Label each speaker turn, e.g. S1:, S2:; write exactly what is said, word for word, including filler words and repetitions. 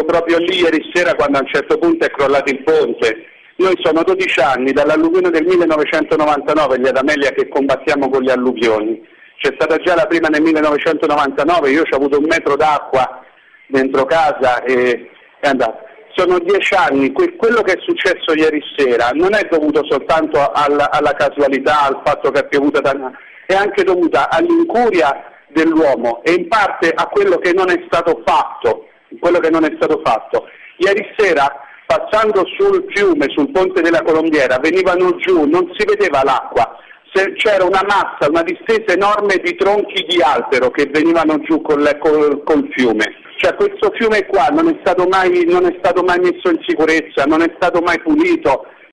S1: ero proprio lì ieri sera quando a un certo punto è crollato il ponte. Noi sono dodici anni, dall'alluvione del millenovecentonovantanove, gli Adamelia, che combattiamo con le alluvioni. C'è stata già la prima nel millenovecentonovantanove, io ho avuto un metro d'acqua dentro casa e è andato. Sono dieci anni, que- quello che è successo ieri sera non è dovuto soltanto alla, alla casualità, al fatto che è piovuta da... è anche dovuta all'incuria dell'uomo e in parte a quello che non è stato fatto, quello che non è stato fatto. Ieri sera, passando sul fiume, sul ponte della Colombiera, venivano giù, non si vedeva l'acqua, se c'era una massa, una distesa enorme di tronchi di albero che venivano giù col, col, col fiume. Cioè questo fiume qua non è stato mai, non è stato mai messo in sicurezza, non è stato mai pulito,